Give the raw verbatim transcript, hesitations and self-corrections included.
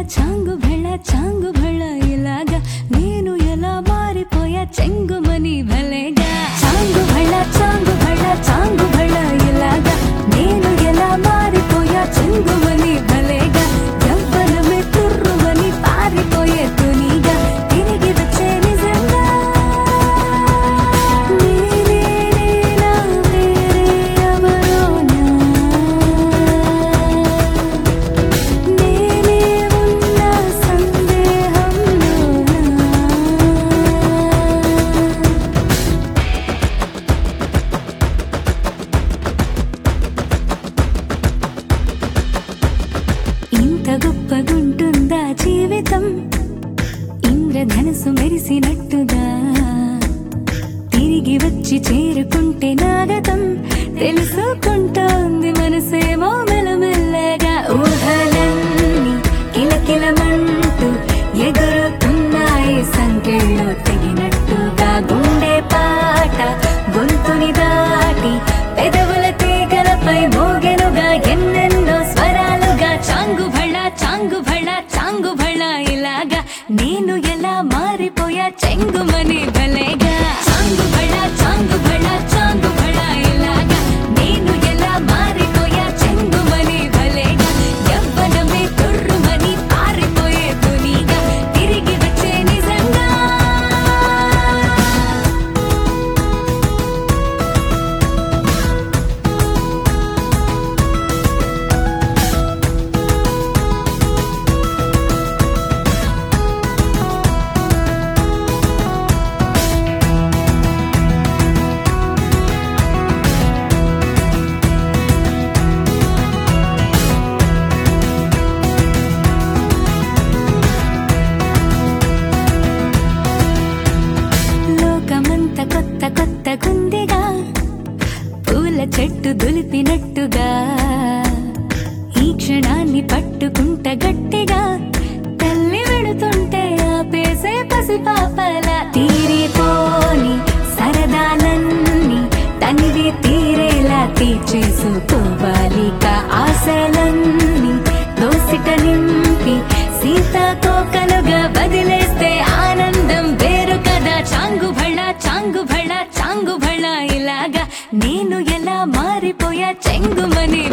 చాంగు భళ చాంగు భళ ఇలాగా నేను ఎలా మారిపోయా చెంగుమని భలేగా చాంగు భళ చాంగు భళ చాంగు భళ ఇలాగా నేను ఎలా మారిపోయా చెంగుమని భలేగా యవ్వనమే తుర్రుమని పారిపోయే తునిగా తిరిగి వచ్చే నిజంగా నేనే నేనా వేరే ఎవరోనా నేనే ఉన్న సందేహంలోనా ఇంత గొప్పగుంటుందా జీవితం ఇంద్రధనుసు మెరిసినట్టుగా తిరిగి వచ్చి చేరుకుంటే నాగతం తెలుసుకుంటోంది మనసేమో మెల్లమెల్లగా ఊహలన్నీ కిలకిలమంటూ ఎగురుతున్నాయి సంఖ్యలో తెగినట్టుగా గుండె పాట గొంతుని దాటి పెదవుల తీగలపై మోగెనుగా ఎన్నెన్నో స్వరాలుగా చాంగు భళ చాంగు భళ చాంగు భళ ఇలాగా నేను ఎలా మారిపోయా చెంగుమని భలేగా చాంగు భళ చాంగు భళ చాంగు భళ ఇలాగా నేను ఎలా మారిపోయా చెంగుమని భలేగా యవ్వనమే తుర్రుమని పారిపోయే తునిగా తిరిగి వచ్చే నిజంగా లోకమంత కొత్త కొత్త గుందిగా పూల చెట్టు దులిపినట్టుగా ఈ క్షణాన్ని పట్టుకుంట గట్టిగా తల్లి వెడుతుంటే ఆపేసే పసిపాపల తీరిపోని సరదాలన్నీ తనివి తీరేలా తీర్చేసుకోవాలిక ఆశలన్నీ దోసిట నింపి సీతాకోకలుగా వదిలేస్తే ఆనందం వేరు కదా చాంగు భళ చాంగు భళ చాంగు భళ ఇలాగా నేను ఎలా మారిపోయా చెంగుమని